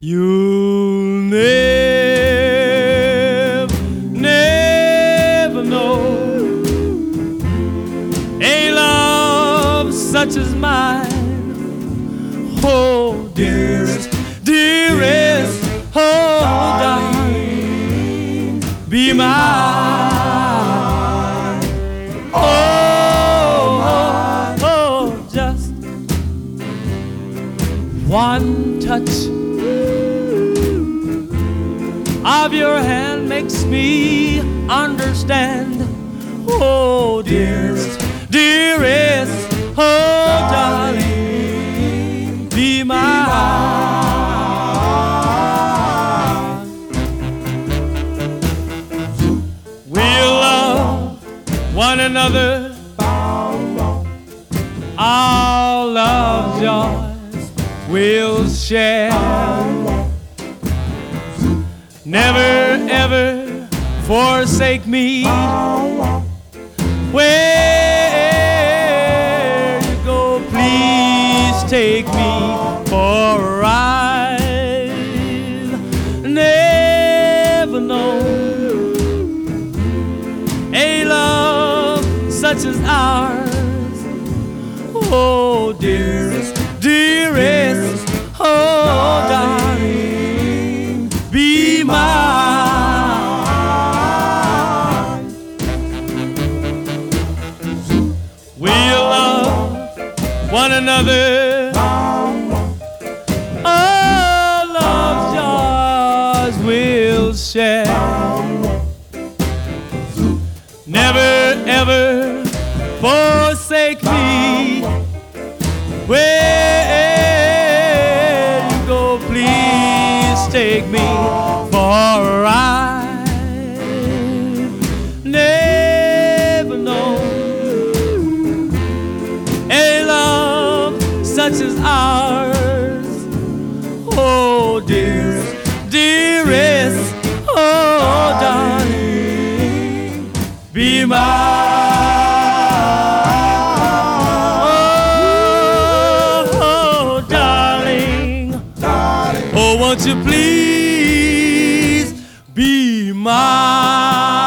You'll never know a love such as mine. Oh, dearest, dearest, oh, darling, be mine. Oh, just one touch of your hand makes me understand. Oh, dearest, dearest, oh, darling, be mine. We'll love one another. Our love's yours we'll share. Never ever forsake me. Where you go, please take me for a ride. Never know a love such as ours. Oh, dearest, dearest, oh, darling, be mine. We'll love one another. All love's yours we'll share. Never ever forsake me. Where you go, please take me for a ride. Never know a love such as ours. Oh, dearest, dearest, oh, darling, be mine. Oh, won't you please be mine?